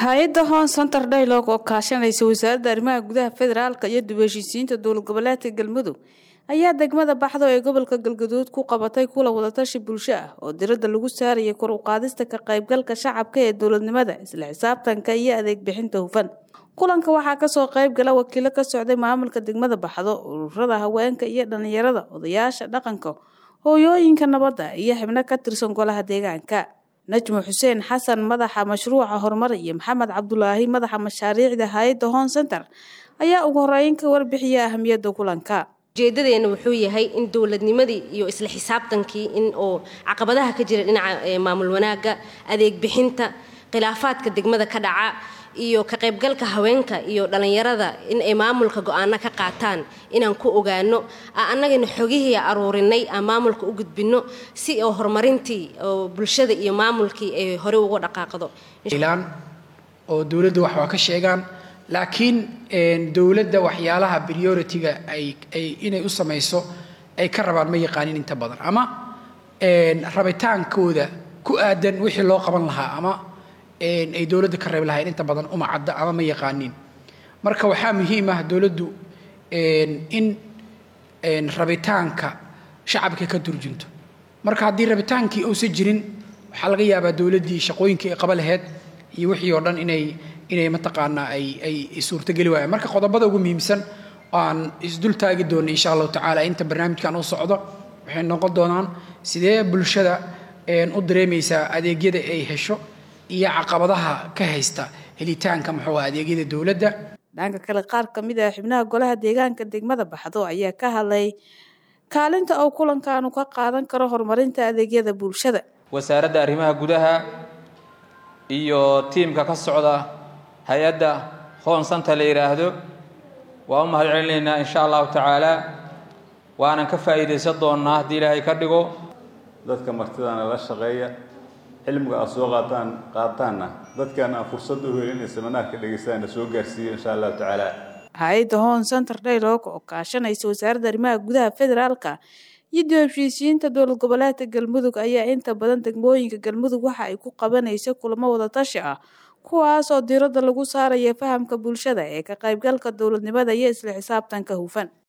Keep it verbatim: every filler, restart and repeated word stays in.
hay'adda Hon Center Dialogue oo kaashanaysa wasaaradda arrimaha gudaha federaalka iyo dib u heshiisiinta dowlad goboleedka Galmudug ayaa degmada Baxdo ee gobolka Galgaduud ku qabatay kulan wada tashi bulsho ah oo diiradda lagu saarayo kor u qaadista ka qaybgalka shacabka ee dowladnimada isla xisaabtanka iyo adeeg bixinta hufan. kulanka waxaa ka soo qayb gala wakiilo ka socday maamulka degmada Baxdo, ururada haweenka iyo dhalinyarada, odayaasha dhaqanka, hooyooyinka nabadda iyo xubno ka tirsan golaha deegaanka. najmo xuseen xasan madaxa mashruuca horumar iyo maxamed cabdulaahi madaxa mashaariicda hay'adda Hon Center ayaa ugu horeyn ka warbixiyay ahamiyadda kulanka. ujeedadeena wuxuu yahay in dowladnimadii iyo isla xisaabtankii in oo caqabadaha ka jira dhinaca maamul wanaaga, adeeg bixinta, khilaafaadka degmada ka dhaca iyo ka qaybgalka haweenka iyo dhalinyarada in ay maamulka go'aano ka qaataan inaan ku ogaano annagana xogihii aruurinay aan maamulka u gudbino si oo horumarintii oo bulshada iyo maamulkii ay hore uga dhaqaaqdo ilaan oo dawladda wax waa ka sheegaan laakiin dawladda waxyaalaha priority-ga ay ay inay u sameeyso ay ka rabaan ma yaqaanin inta badan ama rabitaankooda ku aadan wixii loo qaban lahaa ama ay dawladda ka reeb lahayn inta badan uma cadda ama ma yaqaanin. marka waxaa muhiim ah dawladdu in rabitaanka shacabka ka turjunto. marka haddii rabitaankii uusan jirin waxaa laga yaabaa dawladdii shaqooyinkii ay qaban lahayd iyo wixii oo dhan inay inay mataqaanaa ay ay suurtageli waayaan. marka qodobada ugu muhiimsan aan isdul taagi doono insha Allah tacaala inta barnaamijkan uu socdo waxay noqon doonaan sidee bulshada u dareemaysaa adeegyada ay hesho iyo caqabadaha ka haysta helitaanka muxuu adeegyada dawladda. dhanka kale qaar ka mid ah xubnaha golaha deegaanka degmada Baxdo ayaa ka hadlay kaalinta uu kulankan ka qaadan karo horumarinta adeegyada bulshada. wasaaradda arrimaha gudaha iyo tiimka ka socda hay'adda Hon Center la yiraahdo waa mahad celinaynaa insha Allah tacaala waana ka faa'iideysan doonaa hadii Ilaahay ka dhigo. dadka martidana la shaqeeya cilmiga ay soo qaataan qaataana dadkana fursad u heleen seminaarka dhageystaan soo gaarsiiyo insha Allah tacaala. hay'adda Hon Center Dialogue oo kaashanaysa wasaaradda arrimaha gudaha federaalka iyo dib u heshiisiinta dowlad goboleedka Galmudug ayaa inta badan degmooyinka Galmudug waxa ay ku qabanaysaa kulamo wada tashi ah kuwaas oo diiradda lagu saarayo fahamka bulshada ee ka qaybgalka dowladnimada iyo isla xisaabtanka hufan.